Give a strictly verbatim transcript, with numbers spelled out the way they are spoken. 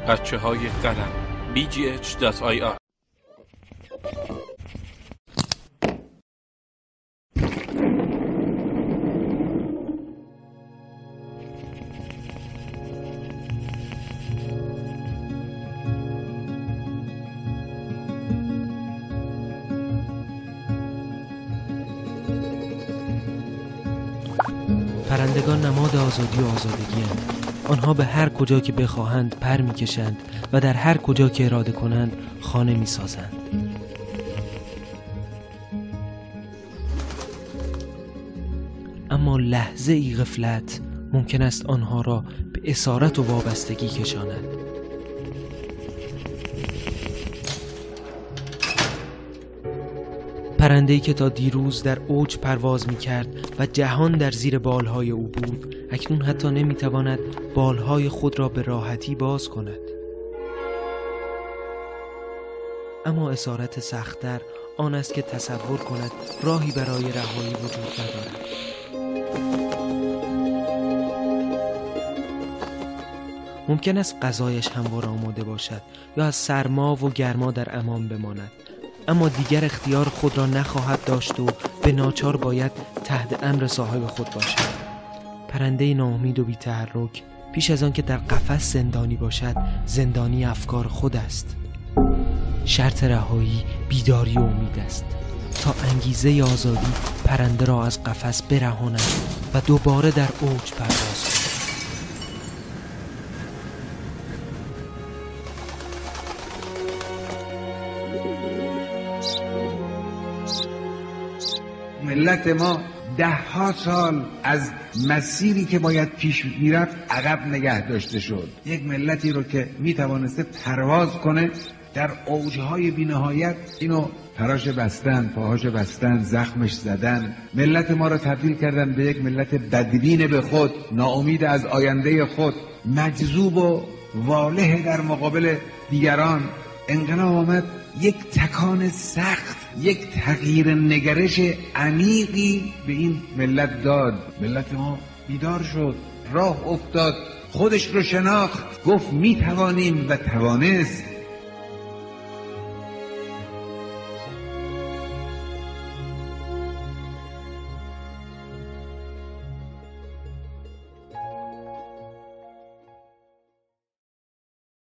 بچه های قلم بی جی اچ دات آی آر. پرندگان نماد آزادی و آزادگی هستند. آنها به هر کجا که بخواهند پر می‌کشند و در هر کجا که اراده کنند خانه می‌سازند. اما لحظه ای غفلت ممکن است آنها را به اسارت و وابستگی کشاند. پرنده‌ای که تا دیروز در اوج پرواز می‌کرد و جهان در زیر بالهای او بود، اکنون حتی نمی‌تواند بالهای خود را به راحتی باز کند. اما اسارت سخت‌تر آن است که تصور کند راهی برای رهایی وجود ندارد. ممکن است غذایش هموار آماده باشد یا از سرما و گرما در امان بماند، اما دیگر اختیار خود را نخواهد داشت و به ناچار باید تحت امر صاحب خود باشد. پرنده ناامید و بی تحرک پیش از آن که در قفس زندانی باشد، زندانی افکار خود است. شرط رهایی بیداری و امید است تا انگیزه آزادی پرنده را از قفس برهاند و دوباره در اوج پرواز کند. ملت ما ده ها سال از مسیری که باید پیش میرفت عقب نگه داشته شد. یک ملتی رو که میتوانسته پرواز کنه در اوجهای بی نهایت، اینو پراش بستن، پاهاش بستن، زخمش زدن. ملت ما رو تبدیل کردن به یک ملت بدبین به خود، ناامید از آینده خود، مجذوب و واله در مقابل دیگران. انقلاب آمد یک تکان سخت، یک تغییر نگرش عمیقی به این ملت داد. ملت ما بیدار شد، راه افتاد، خودش رو شناخت، گفت میتوانیم و توانست.